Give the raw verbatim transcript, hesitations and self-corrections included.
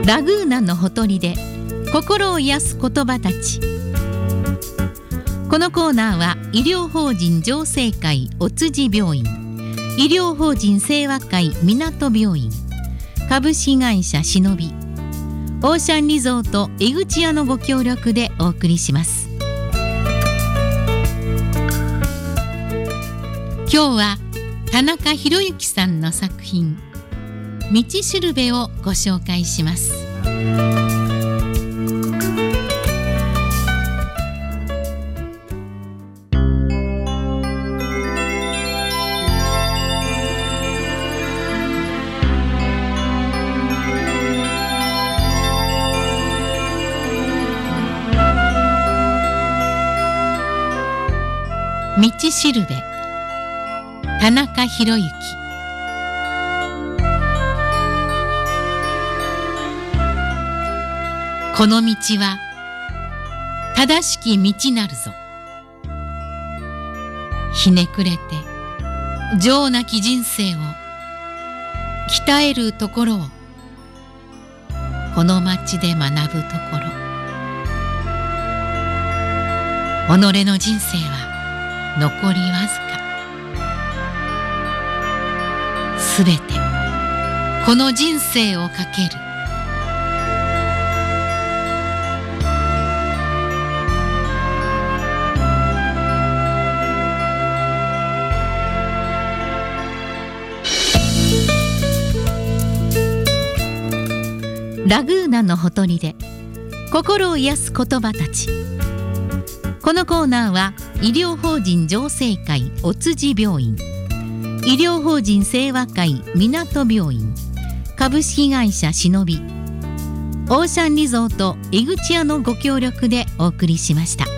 ラグーナのほとりで心を癒す言葉たち。このコーナーは医療法人浄生会お辻病院、医療法人清和会港病院、株式会社しのび、オーシャンリゾート江口屋のご協力でお送りします。今日は田中博之さんの作品道しるべをご紹介します。道しるべ、田中博之。この道は正しき道なるぞ。ひねくれて情なき人生を鍛えるところをこの町で学ぶところ。己の人生は残りわずか。すべてこの人生をかける。ラグーナのほとりで心を癒す言葉たち。このコーナーは医療法人浄生会お辻病院、医療法人清和会港病院、株式会社しのび、オーシャンリゾート江口屋のご協力でお送りしました。